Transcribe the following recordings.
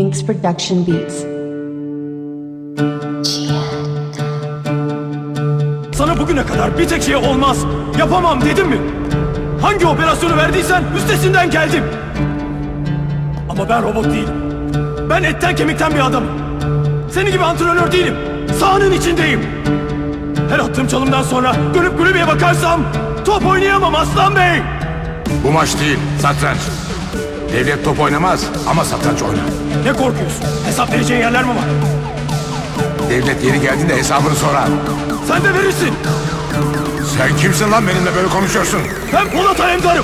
Inks Production Beats. Sana bugüne kadar bir tek şey olmaz, yapamam dedim mi? Hangi operasyonu verdiysen üstesinden geldim. Ama ben robot değilim. Ben etten kemikten bir adamım. Senin gibi antrenör değilim. Sahanın içindeyim. Her attığım çalımdan sonra dönüp kulübeye bakarsam top oynayamam Aslan Bey. Bu maç değil, satranç. Devlet top oynamaz ama satranç oynar. Ne korkuyorsun? Hesap vereceğin yerler mi var? Devlet yeri geldiğinde hesabını sorar. Sen de verirsin. Sen kimsin lan benimle böyle konuşuyorsun? Ben Polat Alemdar'ım.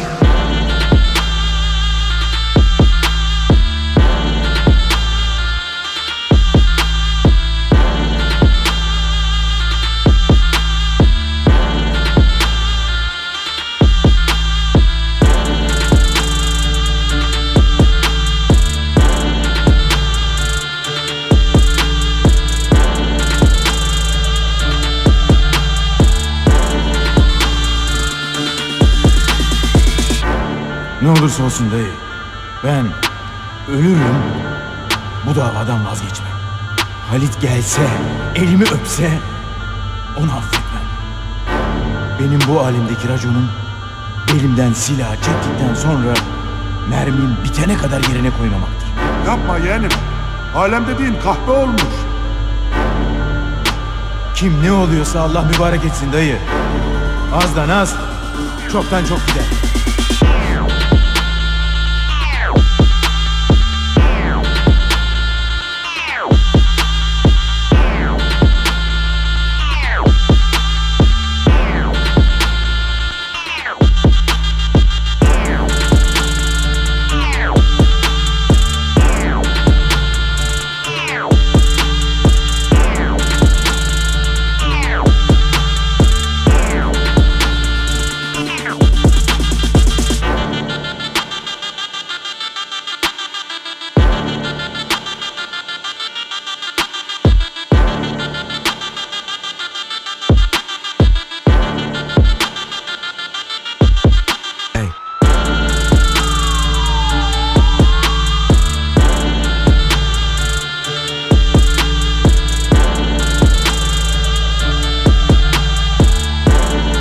Ne olursa olsun dayı, ben ölürüm, bu davadan vazgeçmem. Halit gelse, elimi öpse, onu affetmem. Benim bu alemdeki raconum, belimden silah çektikten sonra mermim bitene kadar yerine koymamaktır. Yapma yeğenim. Alem dediğin kahpe olmuş. Kim ne oluyorsa Allah mübarek etsin dayı. Azdan az, çoktan çok gider.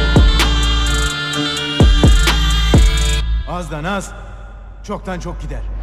Azdan az, çoktan çok gider.